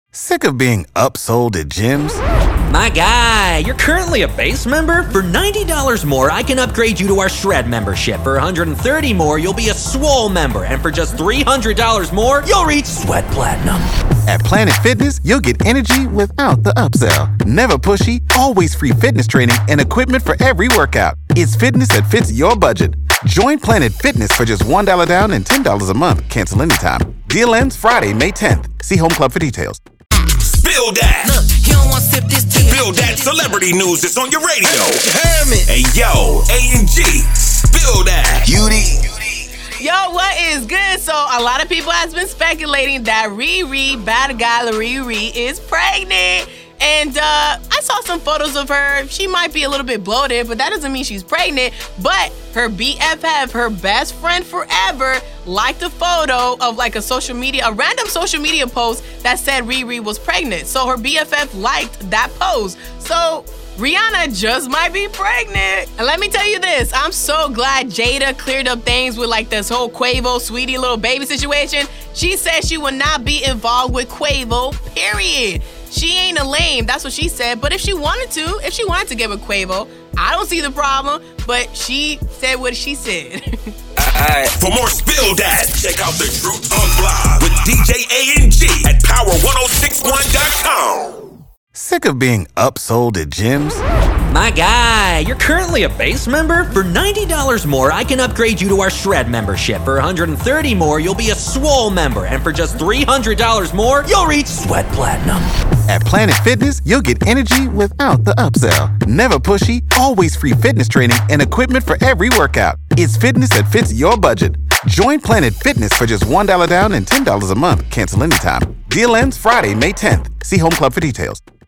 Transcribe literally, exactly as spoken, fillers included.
Sick of being upsold at gyms? My guy, you're currently a base member? For ninety dollars more, I can upgrade you to our Shred membership. For one hundred thirty dollars more, you'll be a Swole member. And for just three hundred dollars more, you'll reach Sweat Platinum. At Planet Fitness, you'll get energy without the upsell. Never pushy, always free fitness training and equipment for every workout. It's fitness that fits your budget. Join Planet Fitness for just one dollar down and ten dollars a month. Cancel anytime. Deal ends Friday, May tenth. See Home Club for details. Spill that. Look, you don't want to sip this tea. Spill that celebrity news that's on your radio. Herman. Hey, yo, A and G. Spill that. Beauty. Yo, what is good? So a lot of people has been speculating that Riri, bad guy Riri, is pregnant. And uh, I saw some photos of her. She might be a little bit bloated, but that doesn't mean she's pregnant. But her B F F, her best friend forever, liked a photo of like a social media, a random social media post that said Riri was pregnant. So her B F F liked that post. So Rihanna just might be pregnant. And let me tell you this, I'm so glad Jada cleared up things with like this whole Quavo, sweetie, little baby situation. She said she will not be involved with Quavo, period. She ain't a lame, that's what she said. But if she wanted to, if she wanted to get with Quavo, I don't see the problem. But she said what she said. Right. For more Spill That, check out the Truth Talk blog with D J A and G at power ten sixty-one dot com. Sick of being upsold at gyms? My guy, you're currently a base member? For ninety dollars more, I can upgrade you to our Shred membership. For one hundred thirty dollars more, you'll be a Swole member. And for just three hundred dollars more, you'll reach Sweat Platinum. At Planet Fitness, you'll get energy without the upsell. Never pushy, always free fitness training and equipment for every workout. It's fitness that fits your budget. Join Planet Fitness for just one dollar down and ten dollars a month. Cancel anytime. Deal ends Friday, May tenth. See Home Club for details.